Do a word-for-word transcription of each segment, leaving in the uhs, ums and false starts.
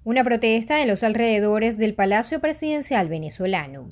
Una protesta en los alrededores del Palacio Presidencial venezolano.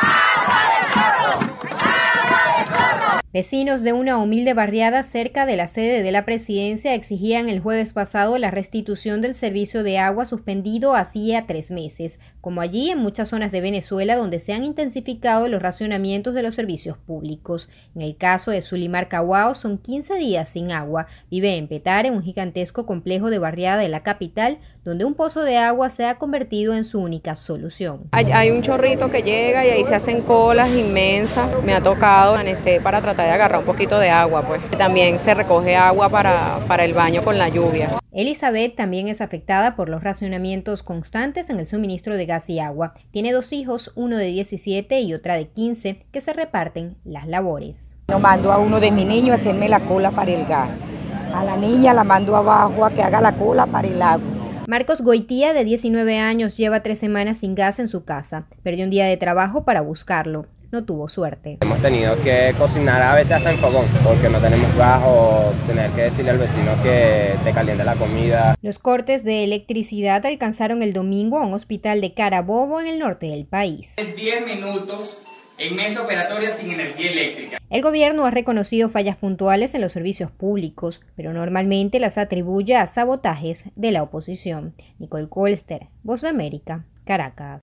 Vecinos de una humilde barriada cerca de la sede de la presidencia exigían el jueves pasado la restitución del servicio de agua suspendido hacía tres meses, como allí en muchas zonas de Venezuela donde se han intensificado los racionamientos de los servicios públicos. En el caso de Zulimar Caguao son quince días sin agua. Vive en Petare, un gigantesco complejo de barriada de la capital, donde un pozo de agua se ha convertido en su única solución. Hay, hay un chorrito que llega y ahí se hacen colas inmensas. Me ha tocado amanecer para tratar de agarrar un poquito de agua, pues. También se recoge agua para, para el baño con la lluvia. Elizabeth también es afectada por los racionamientos constantes en el suministro de gas y agua. Tiene dos hijos, uno de diecisiete y otra de quince, que se reparten las labores. Yo mando a uno de mis niños a hacerme la cola para el gas. A la niña la mando abajo a que haga la cola para el agua. Marcos Goitía, de diecinueve años, lleva tres semanas sin gas en su casa. Perdió un día de trabajo para buscarlo. No tuvo suerte. Hemos tenido que cocinar a veces hasta en fogón, porque no tenemos gas o tener que decirle al vecino que te caliente la comida. Los cortes de electricidad alcanzaron el domingo a un hospital de Carabobo en el norte del país. diez minutos en mesa operatoria sin energía eléctrica. El gobierno ha reconocido fallas puntuales en los servicios públicos, pero normalmente las atribuye a sabotajes de la oposición. Nicole Colster, Voz de América, Caracas.